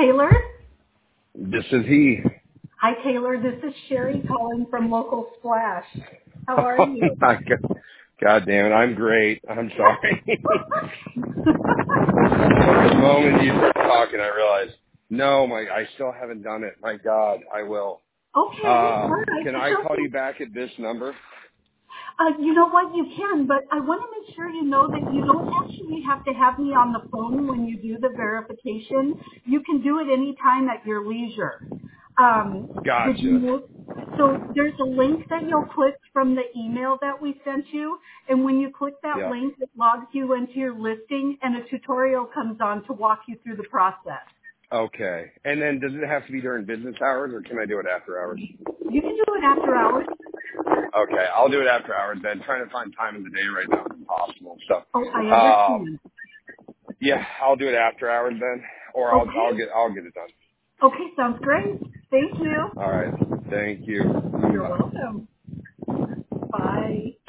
Taylor? This is he. Hi, Taylor. This is Sherry calling from Local Splash. How are you? Oh my God damn it. I'm great. I'm sorry. The moment you started talking, I realized, no, I still haven't done it. My God, I will. Okay. All right. Can I call you back at this number? You know what? You can, but I want to make sure you know that you don't actually have to have me on the phone when you do the verification. You can do it anytime at your leisure. Did you Gotcha. know? So there's a link that you'll click from the email that we sent you, and when you click that Yeah. link, it logs you into your listing, and a tutorial comes on to walk you through the process. Okay. And then does it have to be during business hours, or can I do it after hours? You can do it after hours. Okay, I'll do it after hours then. Trying to find time in the day right now is impossible. So, Oh, I understand. yeah, I'll do it after hours then, or I'll Okay. get it done. Okay, sounds great. Thank you. All right. Thank you. You're Bye. welcome. Bye.